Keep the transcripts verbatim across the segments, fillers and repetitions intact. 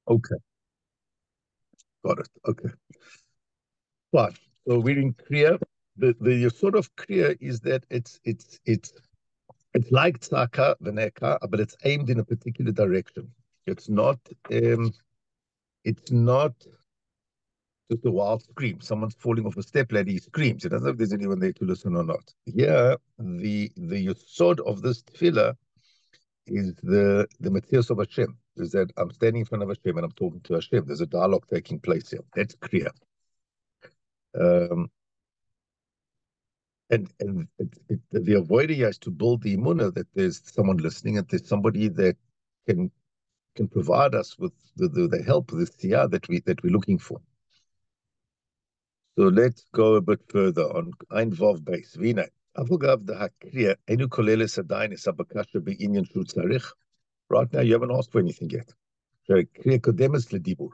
Okay, got it. Okay, fine. So we're in Kriya. The the sort of Kriya is that it's it's it's it's like Tzaka, Veneka, but it's aimed in a particular direction. It's not um, it's not just a wild scream. Someone's falling off a step ladder, he screams. It doesn't know if there's anyone there to listen or not. Here, the the yesod of this tefillah is the the Matthias of Hashem. Is that I'm standing in front of Hashem and I'm talking to Hashem. There's a dialogue taking place here. That's clear. Um, and and it, it, the avoider is to build the imunah that there's someone listening and there's somebody that can can provide us with the, the, the help, the siyah that we that we're looking for. So let's go a bit further on Ein Vav base. Vina. Avogav the hakriya enu koleles adayin is abakasha be'inyan shu tzarich. Right now, you haven't asked for anything yet. Kriya kodemes ledibur.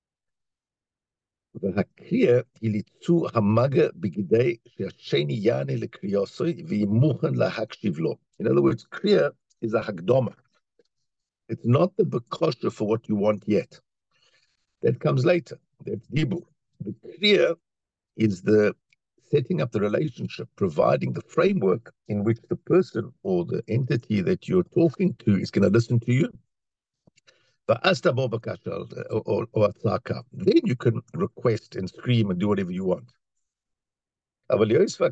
והקריאה היא ליצור המגע בגדי שהשני יענה לקריאוסוי ויהיה מוכן להקשיב לו. In other words, kriya is a hakdama. It's not the bekosha for what you want yet. That comes later. That's dibur. The kriya is the setting up the relationship, providing the framework in which the person or the entity that you're talking to is going to listen to you. Or, or, or then you can request and scream and do whatever you want. But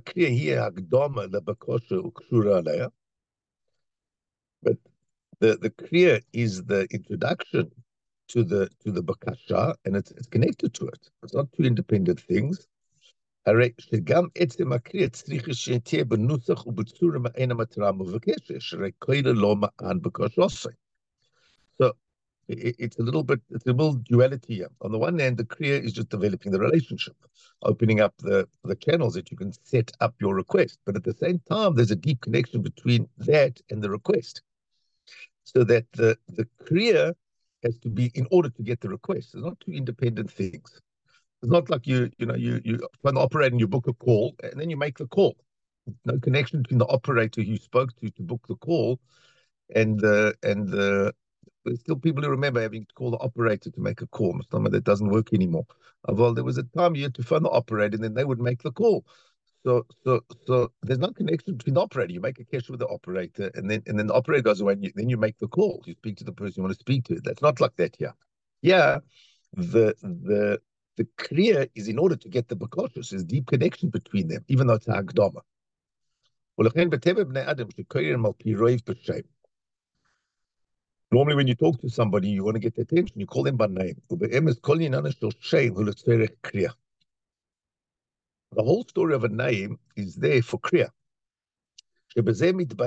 the, the kriya is the introduction to the to the bakasha, and it's, it's connected to it. It's not two independent things. הרי שגם עצם הקריאה צריך שתהיה בנוסח ובצורה מעין המטרה המבקשת, שהרי כלל לא מען בקושי. So it, it's a little bit, it's a little duality here. On the one hand, the kriya is just developing the relationship, opening up the, the channels that you can set up your request. But at the same time, there's a deep connection between that and the request. So that the, the kriya has to be in order to get the request. It's not two independent things. It's not like you, you know, you you find the operator and you book a call and then you make the call. No connection between the operator who you spoke to to book the call and the and the. There's still people who remember having to call the operator to make a call. Some of that doesn't work anymore. Well, there was a time you had to phone the operator and then they would make the call. So so so there's no connection between the operator. You make a cash with the operator and then and then the operator goes away and you, then you make the call. You speak to the person you want to speak to. That's not like that here. Yeah, the the the kriya is in order to get the bakoshus. There's deep connection between them, even though it's a hagdama. Normally, when you talk to somebody, you want to get their attention. You call them by name. The whole story of a name is there for kriya. That's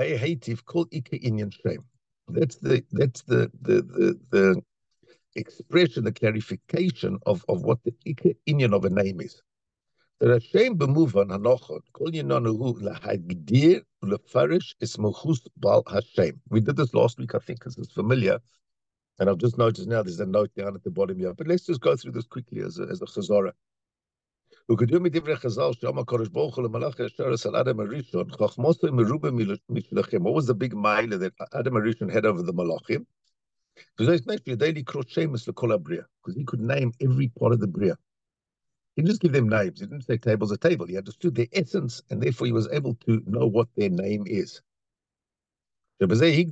the that's the the the, the expression, the clarification of, of what the inyan of a name is. The Hashem b'muvan hanochot kol yinanu lahagdir ulefarish ismuchus bal Hashem. We did this last week, I think, because it's familiar, and I've just noticed now there's a note down at the bottom here. But let's just go through this quickly as a, as a chazara. What was the big mile that Adam Arishon had over the Malachim? Because he could name every part of the Bria. He didn't just give them names. He didn't say table's a table. He understood their essence, and therefore he was able to know what their name is. When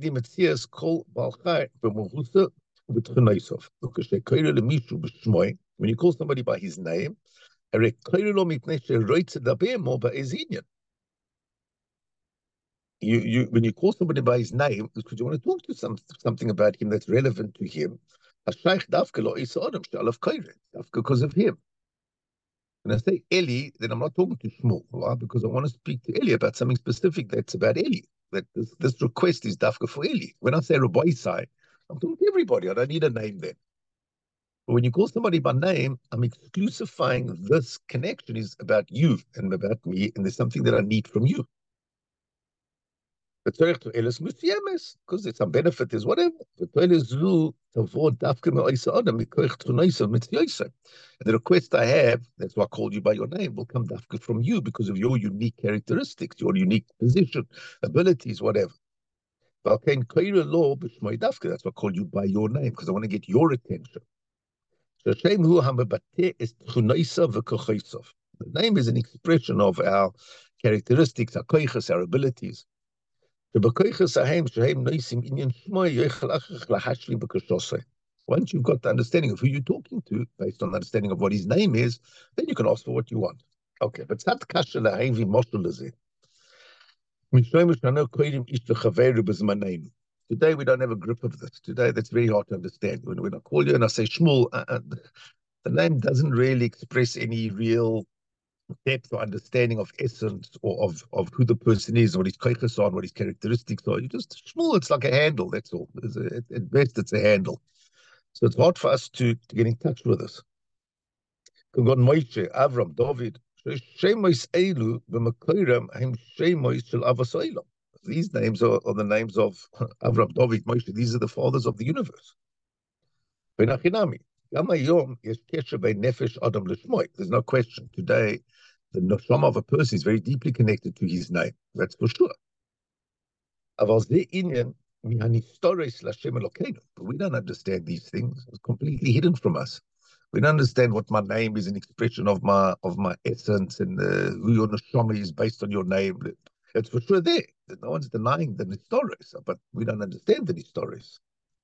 you call somebody by his name, you, you, when you call somebody by his name, because you want to talk to some, something about him that's relevant to him, because of him. When I say Eli, then I'm not talking to Shmuel, right? Because I want to speak to Eli about something specific that's about Eli. That this, this request is dafka for Eli. When I say Rabbi Isai, I'm talking to everybody. I don't need a name then. But when you call somebody by name, I'm exclusifying this connection is about you and about me, and there's something that I need from you. Because there's some benefit, there's whatever. And the request I have, that's why I called you by your name, will come from you because of your unique characteristics, your unique position, abilities, whatever. That's why I called you by your name, because I want to get your attention. The name is an expression of our characteristics, our koiches, our abilities. Once you've got the understanding of who you're talking to, based on the understanding of what his name is, then you can ask for what you want. Okay, but tzad kasha lahevi moshel lezeh. Today we don't have a grip of this. Today that's very hard to understand. When, when I call you and I say Shmuel, uh, uh, the name doesn't really express any real depth or understanding of essence or of, of who the person is, what his koiches are, what his characteristics are. You just Shmuel, it's like a handle, that's all. A, at best, it's a handle. So it's hard for us to, to get in touch with this. Moshe, Avram, David, these names are, are the names of Avram, David, Moshe. These are the fathers of the universe. There's no question. Today, the neshama of a person is very deeply connected to his name. That's for sure. But we don't understand these things. It's completely hidden from us. We don't understand what my name is an expression of my of my essence, and uh, who your neshama is based on your name. It's for sure there. No one's denying the historis, but we don't understand the historis.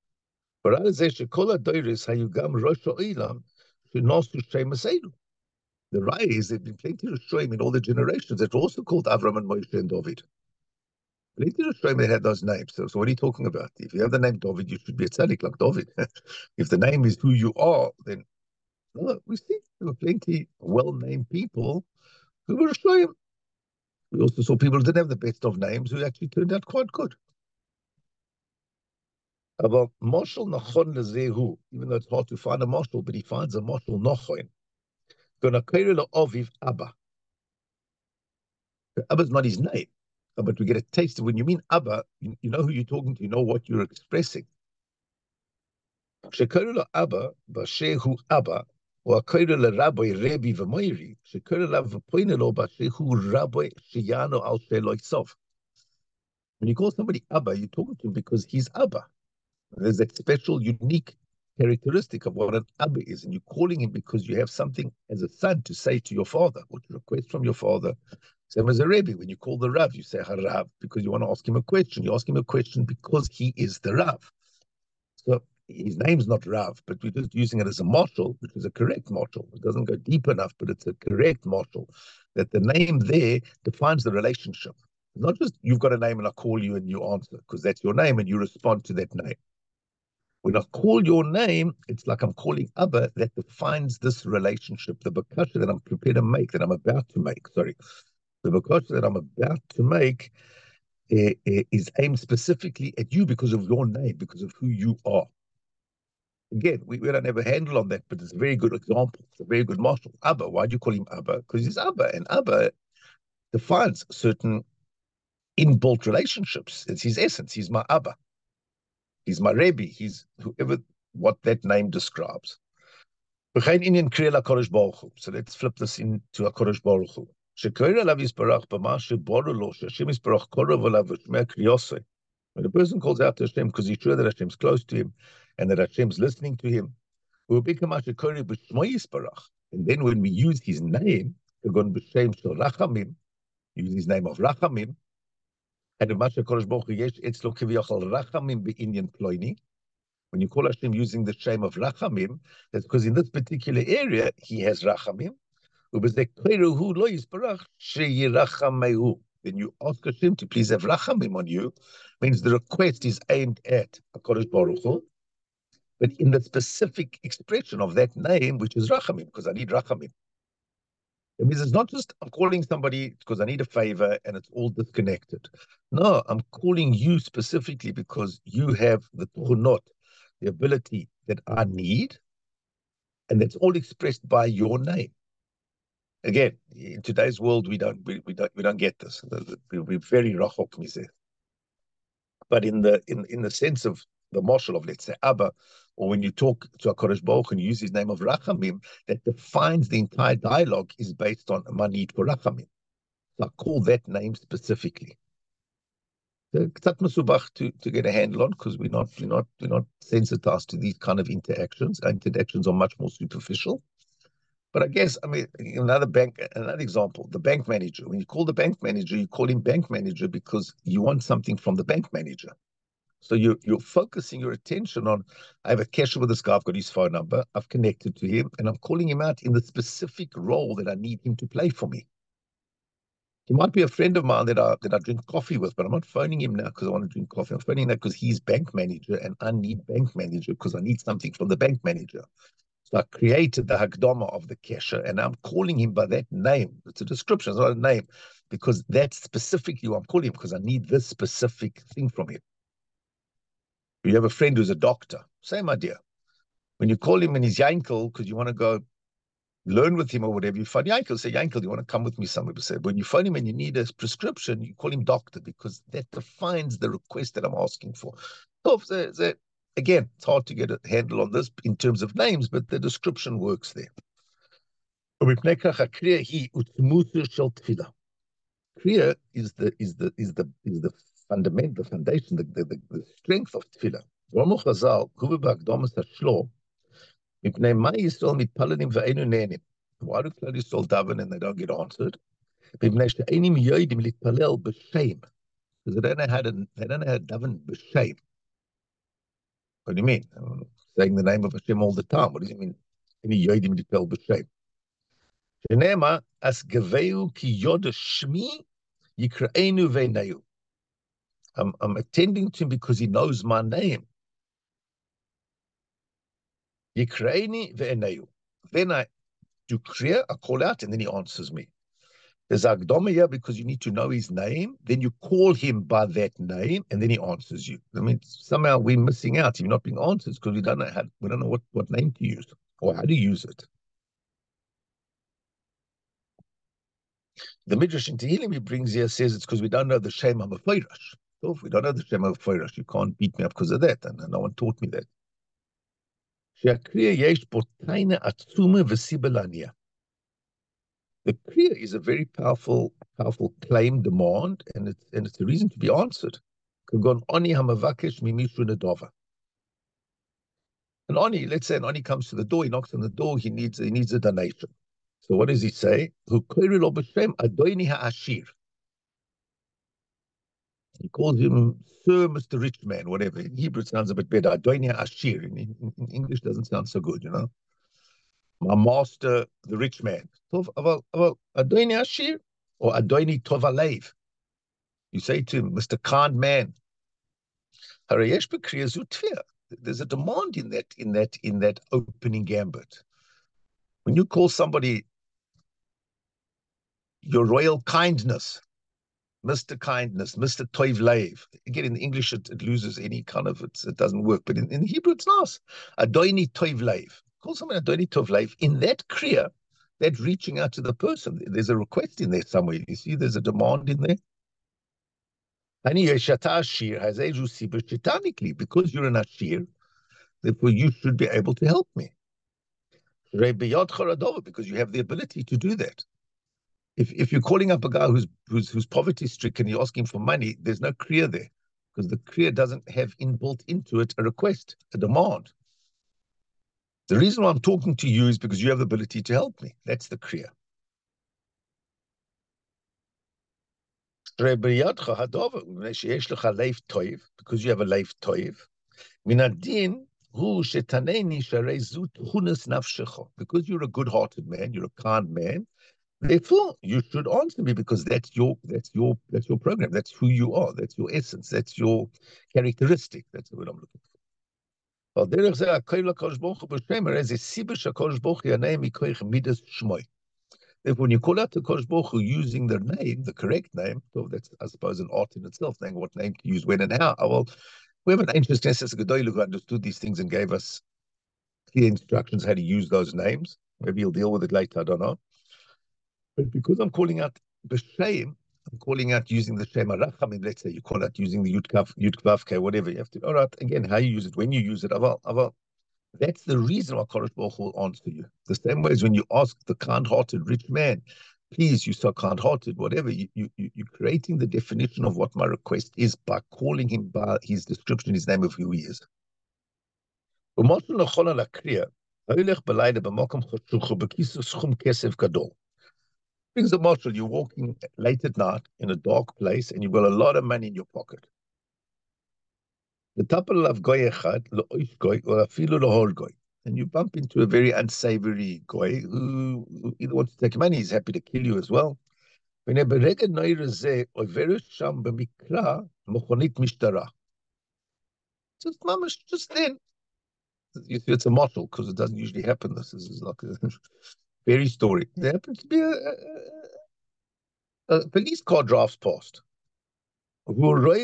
The right is there have been plenty of Rishonim in all the generations that were also called Avram and Moshe and David. Plenty of Rishonim that had those names. So, so what are you talking about? If you have the name David, you should be a tzaddik like David. If the name is who you are, then no, we see there were plenty well-named people who were Rishonim. We also saw people who didn't have the best of names who actually turned out quite good. About Moshel Nachon Lezehu, even though it's hard to find a Moshel, but he finds a Moshel Nachon. Gonna Kairila Oviv Abba. Abba's not his name, but we get a taste of when you mean Abba, you, you know who you're talking to, you know what you're expressing. Shekairila Abba, Bashehu Abba, or Kairila Rabbi Rebi Vamoiri, Shekairila Vapoinelo Bashehu Rabbi Shiano Al Sheloisov. When you call somebody Abba, you're talking to him because he's Abba. There's that special, unique characteristic of what an Abba is, and you're calling him because you have something as a son to say to your father, or to request from your father. Same as a Rebbe, when you call the Rav, you say Harav because you want to ask him a question. You ask him a question because he is the Rav. So his name's not Rav, but we're just using it as a marshal, which is a correct marshal. It doesn't go deep enough, but it's a correct marshal. That the name there defines the relationship. It's not just you've got a name and I call you and you answer, because that's your name and you respond to that name. When I call your name, it's like I'm calling Abba, that defines this relationship, the bakasha that I'm prepared to make, that I'm about to make, sorry. The bakasha that I'm about to make uh, uh, is aimed specifically at you because of your name, because of who you are. Again, we, we don't have a handle on that, but it's a very good example. It's a very good marshal. Abba, why do you call him Abba? Because he's Abba, and Abba defines certain inbuilt relationships. It's his essence. He's my Abba. He's my Rebbe. He's whoever, what that name describes. So let's flip this into HaKadosh Baruch Hu. When a person calls out to Hashem because he's sure that Hashem's close to him and that Hashem's listening to him, and then when we use his name, use his name of Rachamim, and when you call Hashem using the name of Rachamim, that's because in this particular area he has Rachamim. Then you ask Hashem to please have Rachamim on you, means the request is aimed at HaKadosh Baruch Hu, but in the specific expression of that name, which is Rachamim, because I need Rachamim. It means it's not just I'm calling somebody because I need a favor and it's all disconnected. No, I'm calling you specifically because you have the tuhunot, the ability that I need, and that's all expressed by your name. Again, in today's world, we don't we, we don't we don't get this. We're very rachok mizeh. But in the in in the sense of the marshal of, let's say, Abba, or when you talk to HaKadosh Baruch Hu and you use his name of Rachamim, that defines the entire dialogue is based on my need for Rachamim. So I call that name specifically. קצת מסובך to, to get a handle on because we're not, we're not, we're not sensitized to these kind of interactions. Our interactions are much more superficial. But I guess, I mean, another bank, another example, the bank manager. When you call the bank manager, you call him bank manager because you want something from the bank manager. So you're, you're focusing your attention on, I have a cashier with this guy, I've got his phone number, I've connected to him, and I'm calling him out in the specific role that I need him to play for me. He might be a friend of mine that I, that I drink coffee with, but I'm not phoning him now because I want to drink coffee. I'm phoning him now because he's bank manager, and I need bank manager because I need something from the bank manager. So I created the Hagdama of the Kesher, and I'm calling him by that name. It's a description, it's not a name, because that's specifically who I'm calling him, because I need this specific thing from him. You have a friend who's a doctor, same idea. When you call him and he's Yankel, because you want to go learn with him or whatever, you phone Yankel, say, Yankel, you want to come with me somewhere? Say, when you phone him and you need a prescription, you call him doctor, because that defines the request that I'm asking for. So, the, the, again, it's hard to get a handle on this in terms of names, but the description works there. Kriya is the is the is the is the fundament, the foundation, the, the, the, the strength of tefillah. Ramu Chazal, Kuvi B'Akdomas HaShlo, Mipnei Ma Yisrael Mitpalanim Ve'enu Ne'enim. Why do Klal Yisrael daven and they don't get answered? Mipnei She'enim Yoidim Litpalel B'Shem. Because they don't know how to, they don't know how to daven B'Shem. What do you mean? I'm saying the name of Hashem all the time. What does it mean? Any Yoidim Litpalel B'Shem. Shenema As Geveu Ki Yod Shmi Yikraenu Ve'neyu. I'm, I'm attending to him because he knows my name. Yikraeni ve'eneyu. Then I do kriya, I call out, and then he answers me. There's Agdoma here because you need to know his name. Then you call him by that name, and then he answers you. I mean, somehow we're missing out. You're not being answered because we don't know how, we don't know what, what name to use or how to use it. The Midrash in Tehillim he brings here says it's because we don't know the Shem HaMefeirash. So if we don't know the Shem HaMefeirash, you can't beat me up because of that, and no one taught me that. The kriya is a very powerful, powerful claim, demand, and it's and it's a reason to be answered. An Oni, let's say an Oni comes to the door, he knocks on the door, he needs he needs a donation. So what does he say? He calls him Sir, Mister Rich Man, whatever. In Hebrew, it sounds a bit better. Adoni Ashir. In, in, in English, doesn't sound so good, you know. My master, the rich man. Adoni Ashir or Adoni Tovalev. You say to him, Mister Kind Man. There's a demand in that, in that, in that opening gambit. When you call somebody your royal kindness, Mister Kindness, Mister Toivlev. Again, in English, it, it loses any kind of, it, it doesn't work. But in, in Hebrew, it's nice. Adoni Toivlev. Call someone Adoni Toivlev. In that kriya, that reaching out to the person, there's a request in there somewhere. You see, there's a demand in there. Because you're an ashir, therefore you should be able to help me. Because you have the ability to do that. If if you're calling up a guy who's who's who's poverty stricken, you're asking for money, there's no kriya there, because the kriya doesn't have inbuilt into it a request, a demand. The reason why I'm talking to you is because you have the ability to help me. That's the kriya. Because you have a leif toiv. Minadin hu shetaneni sharei zu tchunas nafshecha. Because you're a good-hearted man, you're a kind man. Therefore, you should answer me because that's your that's your that's your program. That's who you are. That's your essence. That's your characteristic. That's what I'm looking for. Therefore, when you call out to Kosh Baruch Hu using their name, the correct name, so that's I suppose an art in itself, knowing what name to use when and how. Well, we have an ancient Knesset Gedolah who understood these things and gave us clear instructions how to use those names. Maybe he'll deal with it later. I don't know. But because I'm calling out b'shem, I'm calling out using the Shem HaRachamim. Let's say you call out using the Yud Kaf, Yud Kvavke, whatever. You have to, all right, again, how you use it, when you use it. Aval, aval. That's the reason why Kodesh Baruch Hu will answer you. The same way as when you ask the kind-hearted rich man, please, you're so kind-hearted, whatever. You, you, you're creating the definition of what my request is by calling him by his description, his name of who he is. Brings a marshal, you're walking late at night in a dark place and you've got a lot of money in your pocket. The tapal of goy echad, le'oish goy, or afilu lehor goy. And you bump into a very unsavory goy who, who either wants to take money, he's happy to kill you as well. Just mamash, just then. You see, it's a marshal because it doesn't usually happen. This is, is like a very story. There happens to be a, a, a police car drives past. Hello,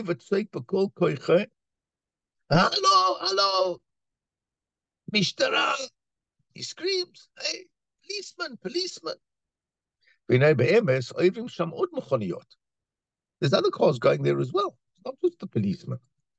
hello, Mishtara. He screams, hey, policeman, policeman. There's other cars going there as well. It's not just the policeman.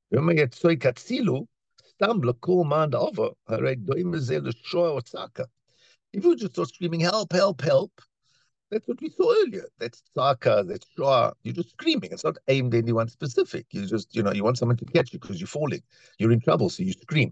If you just start screaming, help, help, help, that's what we saw earlier. That's tzaka, that's shua. You're just screaming. It's not aimed at anyone specific. You just, you know, you want someone to catch you because you're falling. You're in trouble, so you scream.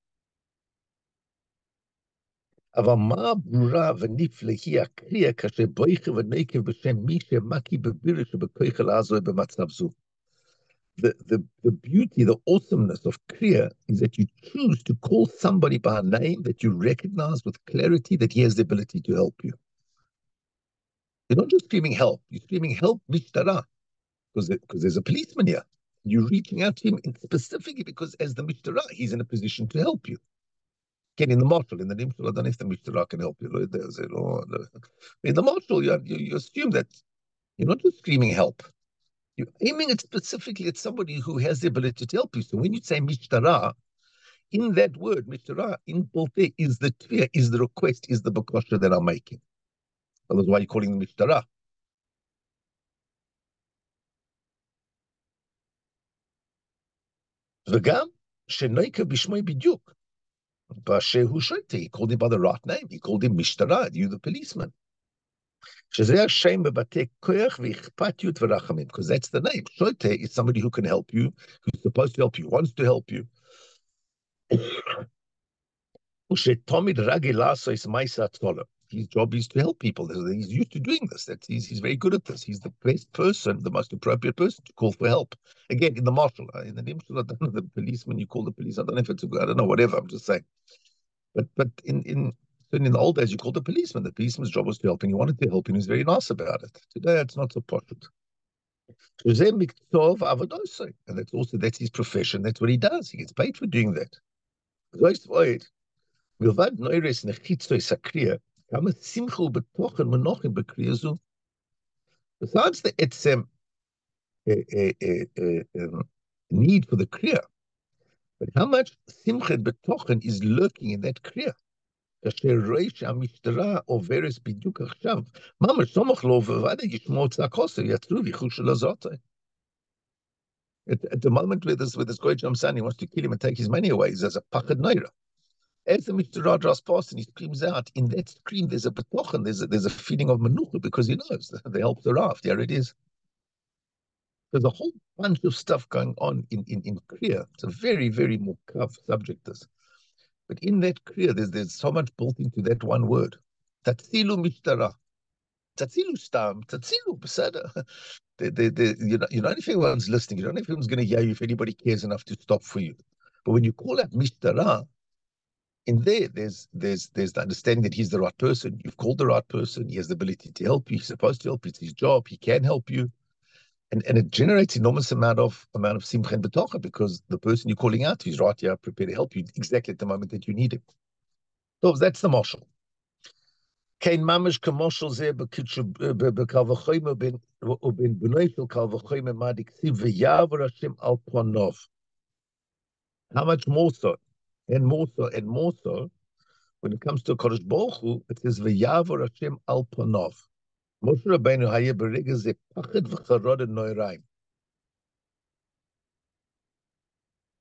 אבל מה ברורה ונפלא היא הקריאה כאשר בויכה ונקב בשם מי שמקי בבירה שבכויכה לעזור במצב זו. The, the, the beauty, the awesomeness of Kriya is that you choose to call somebody by a name that you recognize with clarity that he has the ability to help you. You're not just screaming help, you're screaming help Mishtara, because because there's a policeman here. You're reaching out to him specifically because as the Mishtara, he's in a position to help you. Again, in the marshal, in the Nimshal, I don't know if the Mishtara can help you. In the marshal, you, you, you assume that you're not just screaming help. You're aiming it specifically at somebody who has the ability to help you. So when you say Mishtara, in that word, Mishtara, in both there is the tvir, is the request, is the bakasha that I'm making. That's why you're calling them Mishtara. V'gam, shenoika b'shmoi b'dyuk. B'ashehu shoite, he called him by the right name. He called him Mishtara, you the policeman. Because that's the name. Shote is somebody who can help you, who's supposed to help you, wants to help you. His job is to help people. He's used to doing this. That's, he's, he's very good at this. He's the best person, the most appropriate person to call for help. Again, in the marshal, in the Nimshal, I don't know, the policeman, you call the police. I don't know if it's a good, I don't know, whatever. I'm just saying. But but in, in in the old days, you called the policeman. The policeman's job was to help, and he wanted to help, and he was very nice about it. Today, it's not so poshut. And that's also, that's his profession. That's what he does. He gets paid for doing that. Besides the etzem uh, uh, uh, um, need for the kriya, but how much simcha betochen is lurking in that kriya? כאשר רואה שהמשטרה עוברת בדיוק עכשיו, ממש סמוך לו ובוודאי ישמעו צעקות, יצאו ויחוש שלא זאת. At the moment where this, where this guy jumps on, he wants to kill him and take his money away. There's a pachad naira. As the Mishtara draws past and he screams out, in that scream there's a betochen, there's a, there's a feeling of menucha because he knows the, the help's arrived. There it is. There's a whole bunch of stuff going on in, in, in Kriya. It's a very, very mukav subject, this. But in that Kriya, there's, there's so much built into that one word. Tatzilu Mishtara. Tatzilu stam. Tatzilu besada. The, the, the, you, know, you know if anyone's listening, you don't know if anyone's going to hear you, if anybody cares enough to stop for you. But when you call out Mishtara, in there, there's there's there's the understanding that he's the right person. You've called the right person. He has the ability to help you. He's supposed to help you. It's his job. He can help you. And, and it generates enormous amount of amount of simcha and betocha because the person you're calling out to is right here, prepared to help you exactly at the moment that you need him. So that's the marshal. Kein mamish commercial ze bekal v'choyme ben ben b'noi shel kal v'choyme madik siv v'yavar Hashem al panov. How much more so, and more so, and more so, when it comes to Kodesh Baruch Hu, it says v'yavar Hashem al panov. Moshe Rabbeinu hayeh b'rega ze pachad v'charod noiraim.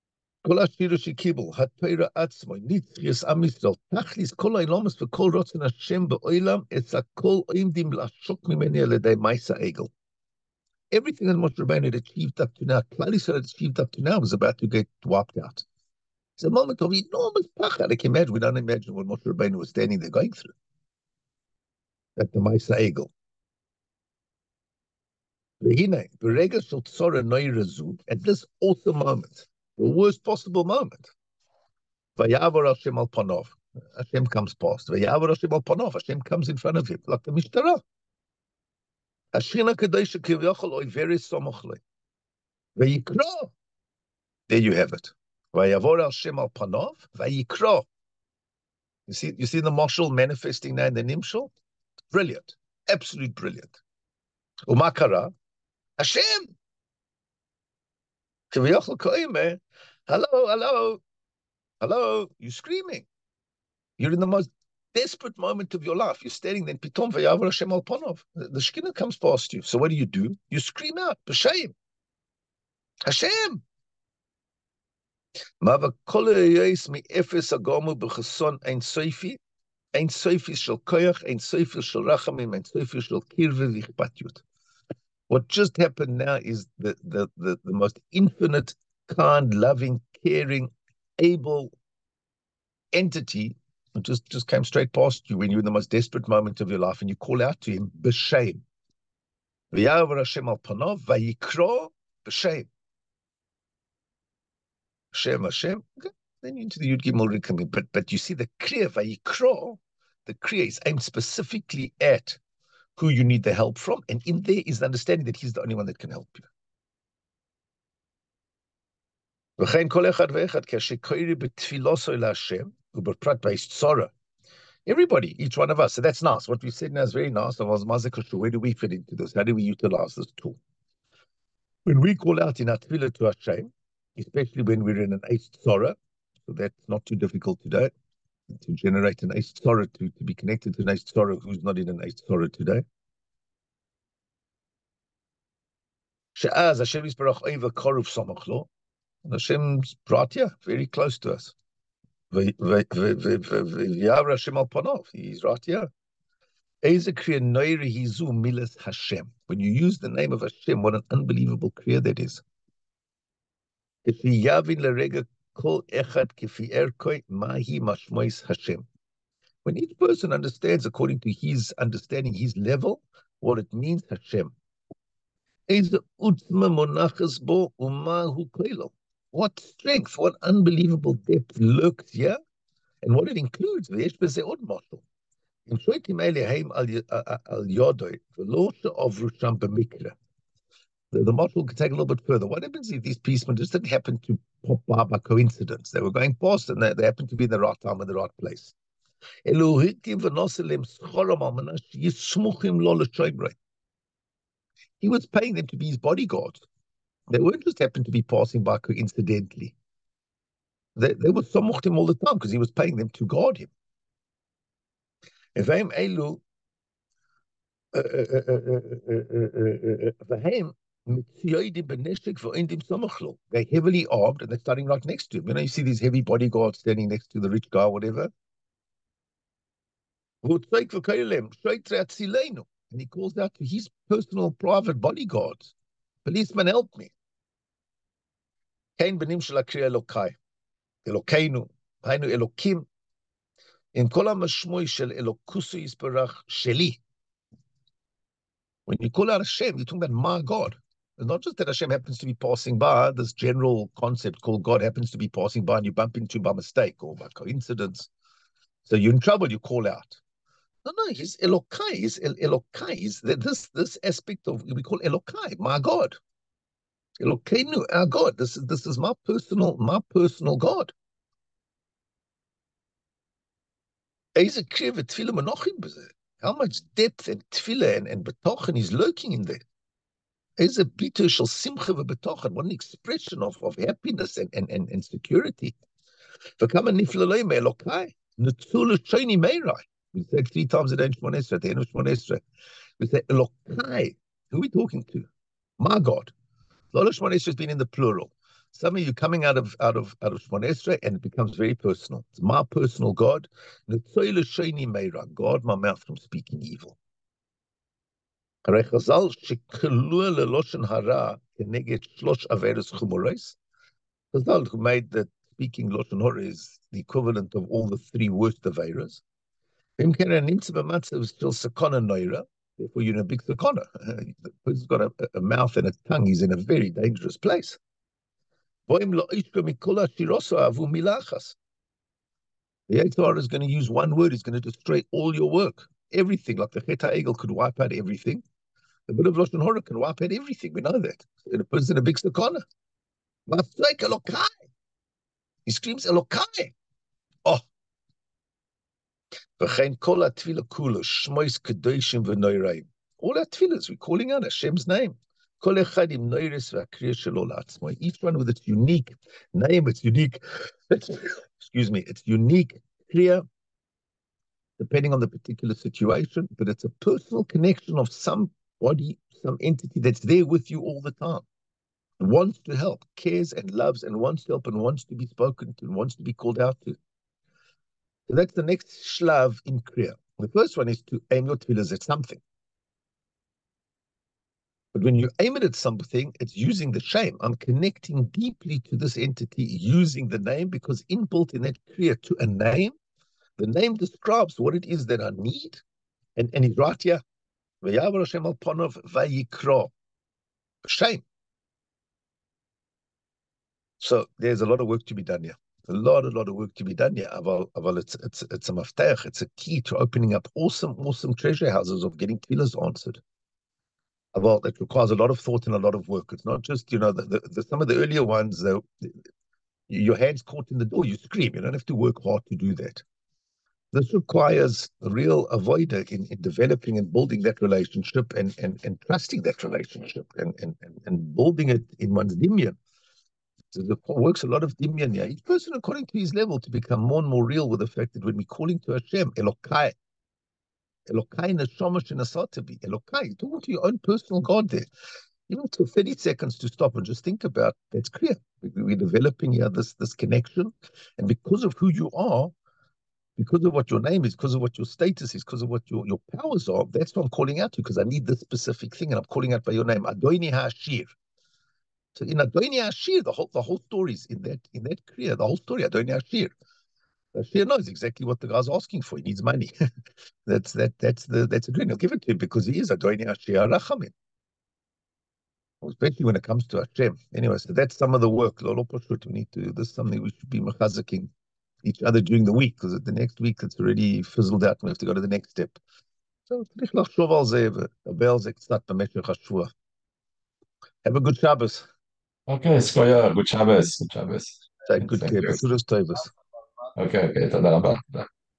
כל השיר שקיבל, התורה עצמו, נצחיוס עם ישראל, תכליס כל העולמות וכל רצון השם בעולם, את הכל עומדים לעשוק ממני על ידי מעשה העגל. Everything that Moshe Rabbeinu had achieved up to now, Klal Yisrael had achieved up to now, was about to get wiped out. It's a moment of enormous pachad. I can imagine, we don't imagine what Moshe Rabbeinu was standing there going through at the Maisa Egel. At this awesome moment, the worst possible moment, Vayavor Hashem al Panov, Hashem comes past. Vayavor Hashem al Panov, Hashem comes in front of him, like the Mishtara. Ashina Kadesha Kivyachol Oiveris Somochle. Vayikra. There you have it. Vayavor Hashem al Panov, Vayikra. You see, you see the marshal manifesting now in the Nimshal? Brilliant. Absolute brilliant. Umakara. Hashem. Kiviyachol Koime. Hello, hello. Hello. You're screaming. You're in the most desperate moment of your life. You're standing there, Pitom Vayavor Hashem al Panov. The, the Shekhinah comes past you. So what do you do? You scream out, B'Shem. Hashem. Mava kol hayos mi efes agamu b'chason ein soifi, ein soifi shel koyach, ein soifi shel rachamim, ein soifi shel kirve v'chpatiyut. What just happened now is the, the, the, the most infinite, kind, loving, caring, able entity just, just came straight past you when you're in the most desperate moment of your life and you call out to him, B'Shem. V'yavor Hashem al panov, v'yikra B'Shem. Hashem, Hashem. Okay. Then into the Yud Gimel Rikamim. But, but you see the Kriya, v'yikra, the Kriya is aimed specifically at who you need the help from, and in there is the understanding that he's the only one that can help you. Everybody, each one of us. So that's nice. What we've said now is very nice. Where do we fit into this? How do we utilize this tool? When we call out in our tefillah to Hashem, especially when we're in an Eish Tzora, so that's not too difficult today, to generate an Eish Tzora, to, to be connected to an Eish Tzora who's not in an Eish Tzora today. She'az Hashem Yisbarach Oiva Koruf Samachlo, Hashem's right here, very close to us. V'yavor Hashem al Panov, he's right here. Eze kriya noiri hizu milas Hashem. When you use the name of Hashem, what an unbelievable kriya that is. Kifi yavin l'rega kol echad kifi erkoi mahi mashmois Hashem. When each person understands according to his understanding, his level, what it means Hashem. Eze utzma monachas bo umahu koilo. What strength, what unbelievable depth lurks here, and what it includes. The the marshal could take a little bit further. What happens if these policemen just didn't happen to pop by by coincidence? They were going past and they, they happened to be in the right time in the right place. He was paying them to be his bodyguards. They weren't just happened to be passing by coincidentally. They, they were samocht him all the time because he was paying them to guard him. They're heavily armed and they're standing right next to him. You know, you see these heavy bodyguards standing next to the rich guy, whatever. And he calls out to his personal private bodyguards. Policeman, help me. Kain benim shel hakriya Elokai. Elokeinu. Hainu Elokim. In kol hamashmoi shel Elokusu yisbarach sheli. When you call out Hashem, you're talking about my God. It's not just that Hashem happens to be passing by, this general concept called God happens to be passing by and you bump into him by mistake or by coincidence. So you're in trouble, you call out. No, no, he's Elokai. He's El Elokai. He's this this aspect of we call Elokai, my God. Elokeinu, our God. This is this is my personal my personal God. How much depth and tefillah and, and betochen is lurking in there. What an expression of, of happiness and, and, and, and security. We say it three times a day in Shemona Esrei, at the end of Shemona Esrei. We say, Elokai. Who are we talking to? My God. Lola Shemona Esrei has been in the plural. Suddenly you're coming out of out of out of Shemon Esrei, and it becomes very personal. It's my personal God. God my mouth from speaking evil. Chazal who made that speaking lashon hara is the equivalent of all the three worst averas. Therefore, you're in a big sakana. The person's got a, a mouth and a tongue. He's in a very dangerous place. The Yetzer Hara is going to use one word. He's going to destroy all your work. Everything, like the Chet HaEgel could wipe out everything. The bit of lashon hara can wipe out everything. We know that. And a person's in a big sakana. He screams Elokai. Oh. All our tefillahs, we're calling out Hashem's name. Each one with its unique name, its unique, excuse me, it's unique, clear, depending on the particular situation, but it's a personal connection of somebody, some entity that's there with you all the time, wants to help, cares and loves and wants to help and wants to be spoken to and wants to be called out to. So that's the next shlav in Kriya. The first one is to aim your tefillahs at something. But when you aim it at something, it's using the shame. I'm connecting deeply to this entity using the name, because inbuilt in that Kriya to a name, the name describes what it is that I need. And, and he's right here. Shame. So there's a lot of work to be done here. A lot, a lot of work to be done here. Aval, aval it's, it's, it's a mafteach. It's a key to opening up awesome, awesome treasure houses of getting tefillahs answered. Aval, it requires a lot of thought and a lot of work. It's not just, you know, the, the, the, some of the earlier ones, the, your hand's caught in the door, you scream. You don't have to work hard to do that. This requires a real avoider in, in developing and building that relationship and, and, and trusting that relationship and, and, and, and building it in one's dimyan. So it works a lot of dimyan here. Each person according to his level to become more and more real with the fact that when we're calling to Hashem, Elokai, Elokai neshama shenasatabi, Elokai, you're talking to your own personal God there. Even for thirty seconds to stop and just think about, that's clear. We're developing here this, this connection. And because of who you are, because of what your name is, because of what your status is, because of what your, your powers are, that's what I'm calling out to, because I need this specific thing, and I'm calling out by your name, Adoni HaShir. So in Adoni HaShir, the whole the whole story is in that in that Kriya, the whole story, Adoni HaShir. Hashir knows exactly what the guy's asking for. He needs money. that's that that's the that's a dream. He'll give it to him because he is Adoni HaShir Rachamin. Especially when it comes to Hashem. Anyway, so that's some of the work. Lolo Pashut, we need to. This is something we should be mechazaking each other during the week, because the next week it's already fizzled out and we have to go to the next step. So have a good Shabbos. Okay, Skoya, good Shabbos, good Shabbos. Take Thanks, good thank care. you. B'suras tovas. Okay, okay, תודה רבה.